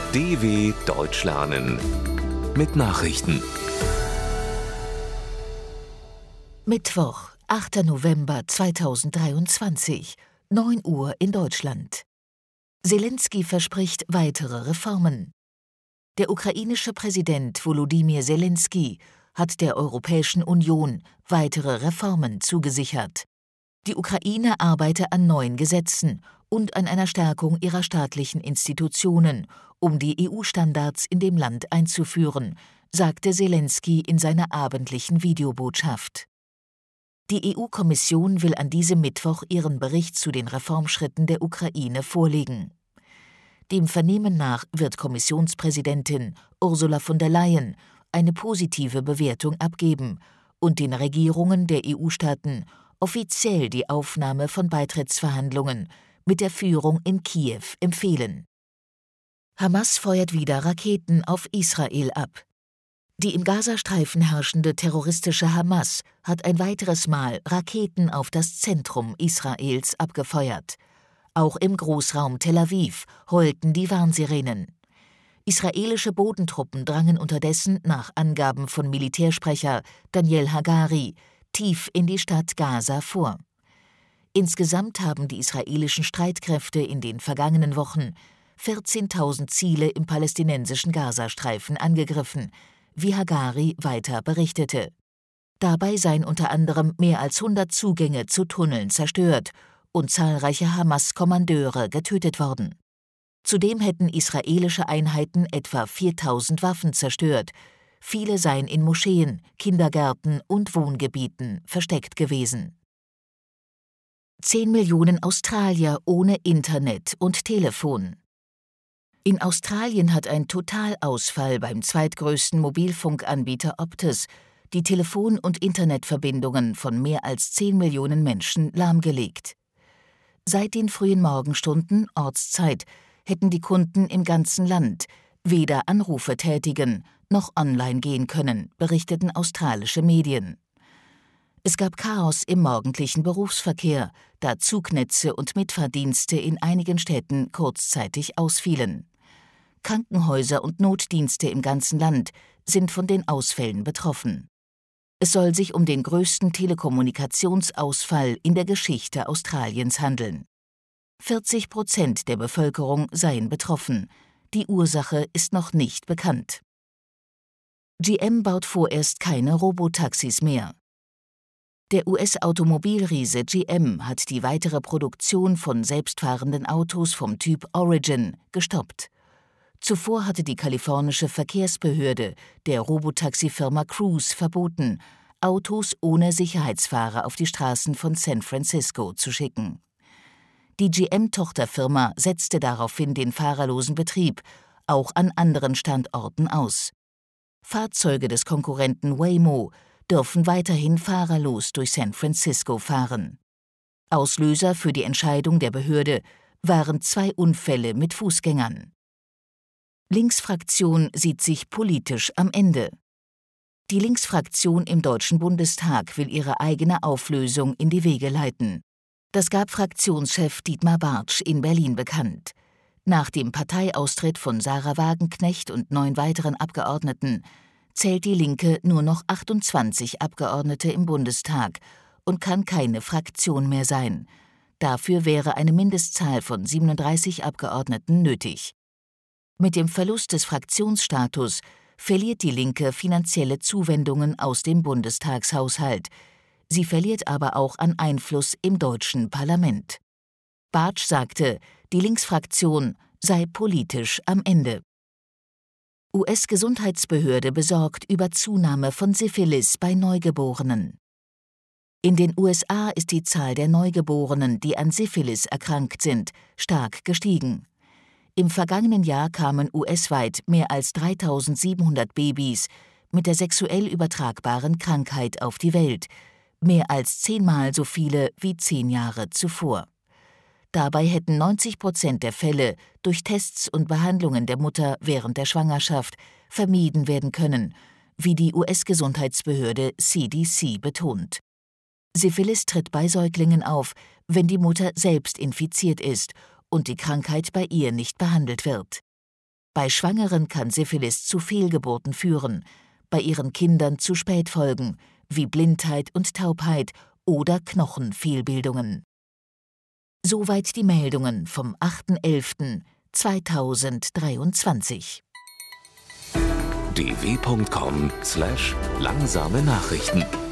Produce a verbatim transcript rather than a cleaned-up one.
D W Deutsch lernen mit Nachrichten. Mittwoch, achter November zweitausenddreiundzwanzig, neun Uhr in Deutschland. Selenskyj verspricht weitere Reformen. Der ukrainische Präsident Volodymyr Selenskyj hat der Europäischen Union weitere Reformen zugesichert. Die Ukraine arbeite an neuen Gesetzen und an einer Stärkung ihrer staatlichen Institutionen, um die E U-Standards in dem Land einzuführen, sagte Selenskyj in seiner abendlichen Videobotschaft. Die E U-Kommission will an diesem Mittwoch ihren Bericht zu den Reformschritten der Ukraine vorlegen. Dem Vernehmen nach wird Kommissionspräsidentin Ursula von der Leyen eine positive Bewertung abgeben und den Regierungen der E U-Staaten offiziell die Aufnahme von Beitrittsverhandlungen mit der Führung in Kiew empfehlen. Hamas feuert wieder Raketen auf Israel ab. Die im Gazastreifen herrschende terroristische Hamas hat ein weiteres Mal Raketen auf das Zentrum Israels abgefeuert. Auch im Großraum Tel Aviv heulten die Warnsirenen. Israelische Bodentruppen drangen unterdessen nach Angaben von Militärsprecher Daniel Hagari tief in die Stadt Gaza vor. Insgesamt haben die israelischen Streitkräfte in den vergangenen Wochen vierzehntausend Ziele im palästinensischen Gazastreifen angegriffen, wie Hagari weiter berichtete. Dabei seien unter anderem mehr als hundert Zugänge zu Tunneln zerstört und zahlreiche Hamas-Kommandeure getötet worden. Zudem hätten israelische Einheiten etwa viertausend Waffen zerstört. Viele seien in Moscheen, Kindergärten und Wohngebieten versteckt gewesen. Zehn Millionen Australier ohne Internet und Telefon. In Australien hat ein Totalausfall beim zweitgrößten Mobilfunkanbieter Optus die Telefon- und Internetverbindungen von mehr als zehn Millionen Menschen lahmgelegt. Seit den frühen Morgenstunden Ortszeit hätten die Kunden im ganzen Land weder Anrufe tätigen noch online gehen können, berichteten australische Medien. Es gab Chaos im morgendlichen Berufsverkehr, da Zugnetze und Mitfahrdienste in einigen Städten kurzzeitig ausfielen. Krankenhäuser und Notdienste im ganzen Land sind von den Ausfällen betroffen. Es soll sich um den größten Telekommunikationsausfall in der Geschichte Australiens handeln. vierzig Prozent der Bevölkerung seien betroffen. Die Ursache ist noch nicht bekannt. G M baut vorerst keine Robotaxis mehr. Der U S-Automobilriese G M hat die weitere Produktion von selbstfahrenden Autos vom Typ Origin gestoppt. Zuvor hatte die kalifornische Verkehrsbehörde der Robotaxifirma Cruise verboten, Autos ohne Sicherheitsfahrer auf die Straßen von San Francisco zu schicken. Die G M-Tochterfirma setzte daraufhin den fahrerlosen Betrieb auch an anderen Standorten aus. Fahrzeuge des Konkurrenten Waymo dürfen weiterhin fahrerlos durch San Francisco fahren. Auslöser für die Entscheidung der Behörde waren zwei Unfälle mit Fußgängern. Linksfraktion sieht sich politisch am Ende. Die Linksfraktion im Deutschen Bundestag will ihre eigene Auflösung in die Wege leiten. Das gab Fraktionschef Dietmar Bartsch in Berlin bekannt. Nach dem Parteiaustritt von Sarah Wagenknecht und neun weiteren Abgeordneten zählt die Linke nur noch achtundzwanzig Abgeordnete im Bundestag und kann keine Fraktion mehr sein. Dafür wäre eine Mindestzahl von siebenunddreißig Abgeordneten nötig. Mit dem Verlust des Fraktionsstatus verliert die Linke finanzielle Zuwendungen aus dem Bundestagshaushalt. Sie verliert aber auch an Einfluss im deutschen Parlament. Bartsch sagte, die Linksfraktion sei politisch am Ende. U S-Gesundheitsbehörde besorgt über Zunahme von Syphilis bei Neugeborenen. In den U S A ist die Zahl der Neugeborenen, die an Syphilis erkrankt sind, stark gestiegen. Im vergangenen Jahr kamen U S-weit mehr als dreitausendsiebenhundert Babys mit der sexuell übertragbaren Krankheit auf die Welt, mehr als zehnmal so viele wie zehn Jahre zuvor. Dabei hätten neunzig Prozent der Fälle durch Tests und Behandlungen der Mutter während der Schwangerschaft vermieden werden können, wie die U S-Gesundheitsbehörde C D C betont. Syphilis tritt bei Säuglingen auf, wenn die Mutter selbst infiziert ist und die Krankheit bei ihr nicht behandelt wird. Bei Schwangeren kann Syphilis zu Fehlgeburten führen, bei ihren Kindern zu Spätfolgen wie Blindheit und Taubheit oder Knochenfehlbildungen. Soweit die Meldungen vom achter elfter zweitausenddreiundzwanzig. d w punkt com slash langsame Nachrichten